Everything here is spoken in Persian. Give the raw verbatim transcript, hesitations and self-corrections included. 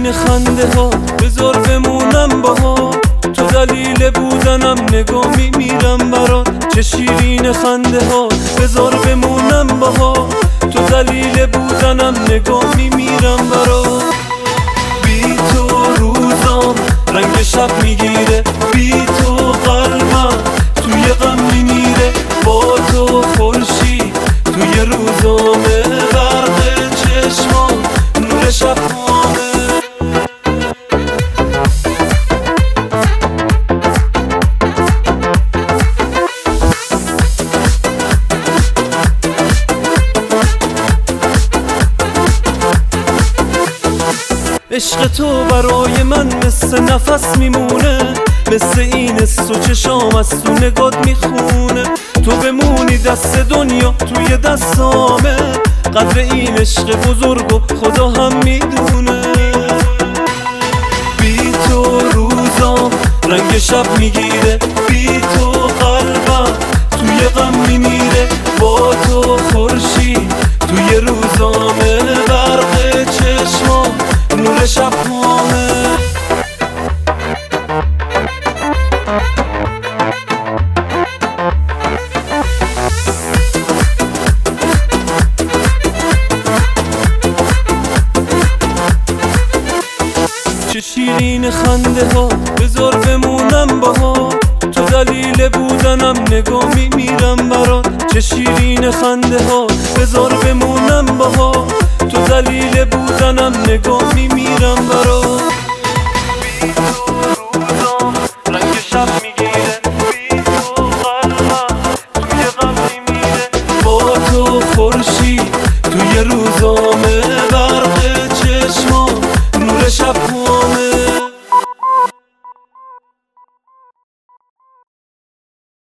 شیرین خنده ها بذار بمونم باها، تو دلیل بودنم نگاه میمیرم برات. چه شیرین خنده ها بذار بمونم باها، تو دلیل بودنم نگاه میمیرم برات. بی تو روزام رنگ شب میگیره، بی تو قلبم توی غم میمیره. با تو خورشید توی روزامه، برق چشمام نور شبامه. عشق تو برای من مثل نفس میمونه، مثل این است و چشام از تو نگات میخونه. تو بمونی دست دنیا توی دستامه، قدر این عشق بزرگ و خدا هم میدونه. بی تو روزام رنگ شب میگیره، بی تو قلبم توی غم میمیره. با تو خورشید توی روزامه، برق چشمام نور شبامه. چه شیرین خنده ها بذار بمونم باها، تو دلیل بودنم نگاه میمیرم برات. چه شیرین خنده ها بذار بمونم باها، تو دلیل بودنم نگاه میمیرم.